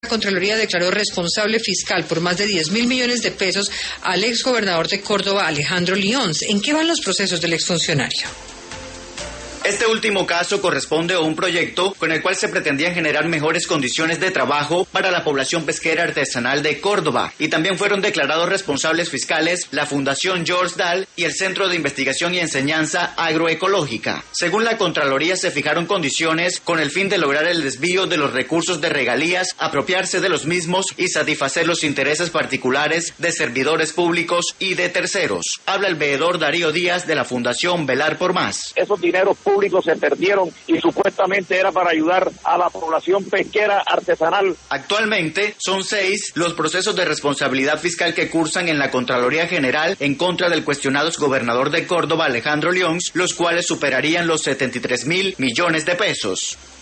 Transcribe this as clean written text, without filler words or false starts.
La Contraloría declaró responsable fiscal por más de 10.000 millones de pesos al exgobernador de Córdoba, Alejandro Lyons. ¿En qué van los procesos del exfuncionario? Este último caso corresponde a un proyecto con el cual se pretendían generar mejores condiciones de trabajo para la población pesquera artesanal de Córdoba, y también fueron declarados responsables fiscales la Fundación George Dahl y el Centro de Investigación y Enseñanza Agroecológica. Según la Contraloría, se fijaron condiciones con el fin de lograr el desvío de los recursos de regalías, apropiarse de los mismos y satisfacer los intereses particulares de servidores públicos y de terceros. Habla el veedor Darío Díaz de la Fundación Velar por Más. Esos dineros públicos se perdieron y supuestamente era para ayudar a la población pesquera artesanal. Actualmente son 6 los procesos de responsabilidad fiscal que cursan en la Contraloría General en contra del cuestionado exgobernador de Córdoba, Alejandro Lyons, los cuales superarían los 73.000 millones de pesos.